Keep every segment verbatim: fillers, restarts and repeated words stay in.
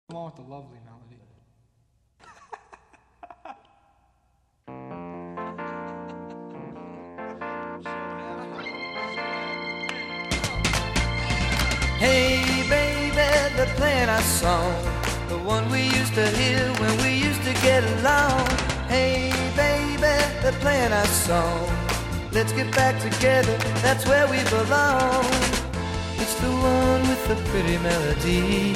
Along with the lovely melody. Hey baby, they're playing our song, the one we used to hear when we used to get along. Hey baby, they're playing our song, let's get back together, that's where we belong. It's the one with the pretty melody,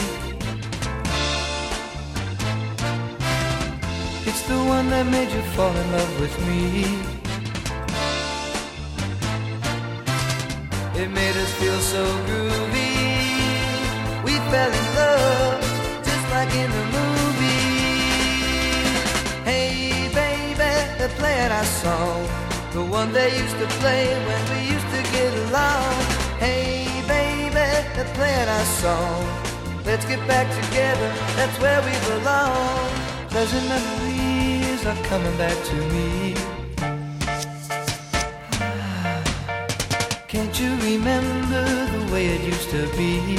it's the one that made you fall in love with me. It made us feel so groovy, we fell in love, just like in the movie. Hey baby, they're playing our song, the one they used to play when we used to get along. Hey baby, they're playing our song, let's get back together, that's where we belong. Pleasant memories are coming back to me. Can't you remember the way it used to be?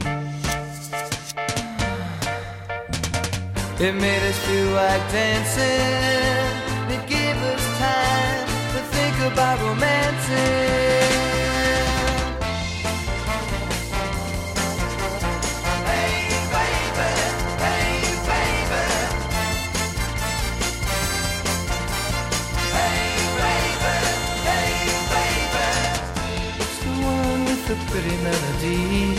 It made us feel like dancing, it gave us time to think about romancing. Hey baby, hey baby, hey baby, hey baby. It's the one with the pretty melody,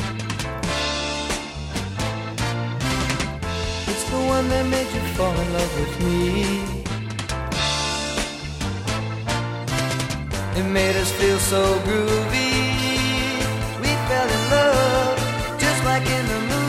it's the one that made you fall in love with me. It made us feel so groovy, we fell in love, just like in the movie.